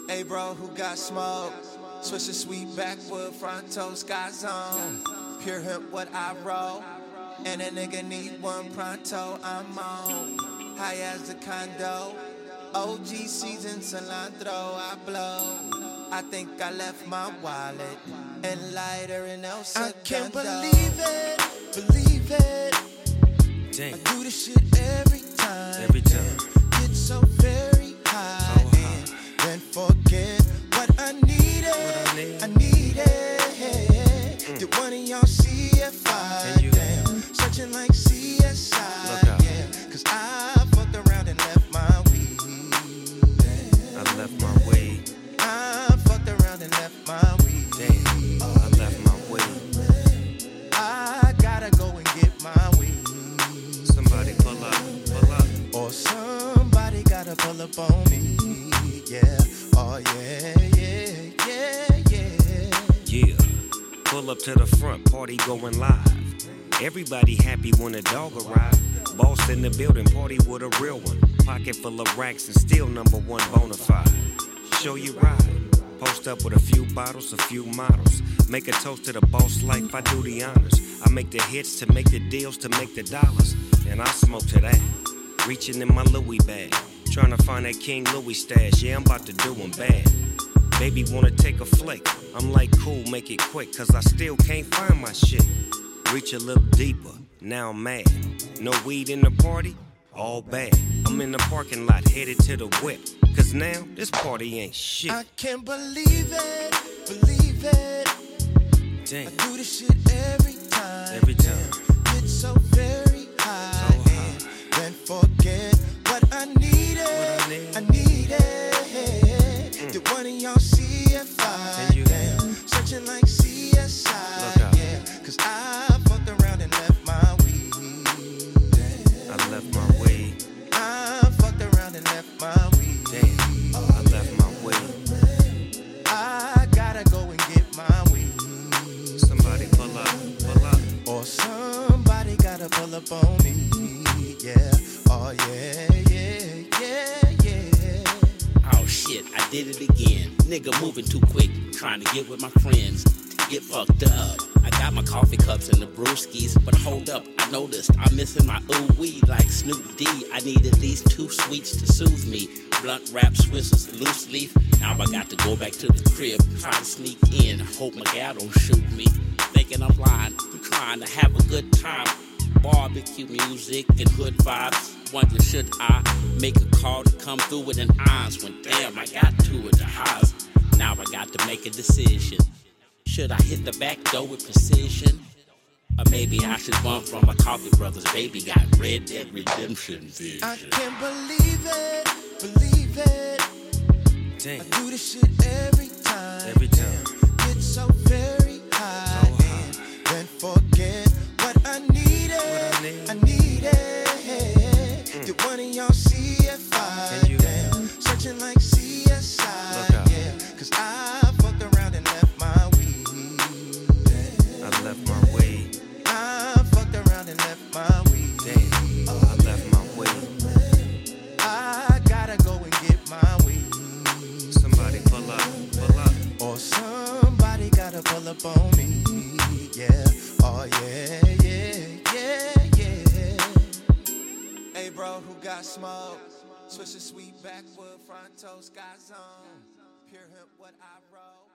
Hey bro, who got smoke? Switch the sweet backwood, fronto, sky zone. Pure hemp, what I roll. And a nigga need one pronto, I'm on. High as a condo. OG season cilantro, I blow. I think I left my wallet and lighter in El Segundo. I can't believe it. Damn. I do this shit every time. Every time. Get so very high. So high. And then forget what I needed. I needed. Did one of y'all see if I damn searching like CSI? Yeah, cause I fucked around and left my weed. I left my weed. I fucked around and left my weed. Damn. I left my weed. I gotta go and get my weed. Somebody pull up. Or somebody gotta pull up on me. Yeah, oh yeah. Yeah. Pull up to the front, party going live. Everybody happy when a dog arrive. Boss in the building, party with a real one. Pocket full of racks and still number one bona fide. Show you ride. Post up with a few bottles, a few models. Make a toast to the boss life, I do the honors. I make the hits to make the deals, to make the dollars. And I smoke to that. Reaching in my Louis bag. Trying to find that King Louis stash. Yeah, I'm about to do him bad. Baby wanna take a flick. I'm like, cool, make it quick, cause I still can't find my shit. Reach a little deeper, now I'm mad. No weed in the party, all bad. I'm in the parking lot, headed to the whip. Cause now, this party ain't shit. I can't believe it. Damn. I do this shit every time. Every time. Get so very high. So high. And then forget what I needed. I needed. Did one of y'all see if I damn searching like CSI? Yeah, cause I fucked around and left my weed. Damn. I left my weed. I fucked around and left my weed. Damn. I left my weed. I gotta go and get my weed. Somebody pull up. Or somebody gotta pull up on me. Yeah, oh yeah. Oh shit, I did it again. Nigga moving too quick, trying to get with my friends to get fucked up. I got my coffee cups and the brewskis, but hold up, I noticed I'm missing my ooh weed like Snoop D. I need at least 2 sweets to soothe me. Blunt wrap, Swissers, loose leaf. Now I got to go back to the crib, try to sneak in. Hope my gal don't shoot me. Thinking I'm blind, I'm trying to have a good time. Barbecue music and hood vibes. Wonder should I make a call to come through with an eyes when damn I got 2 of the highs. Now I got to make a decision. Should I hit the back door with precision? Or maybe I should bump from my Coffee Brothers. Baby got Red Dead Redemption vision. I can't believe it. Damn. I do this shit every time. Every time. Get so very high. So high. And then forget what I needed. I needed. Did one of y'all see if I damn searching like CSI? Yeah, cause I fucked around and left my weed. Damn. I left my weed. I fucked around and left my weed. Damn. I left my weed. I gotta go and get my weed. Somebody pull up. Or somebody gotta pull up on me. Yeah, oh yeah. Hey bro, who got smoke? Switch the sweet backwood, fronto, sky zone. Pure hemp, what I roll.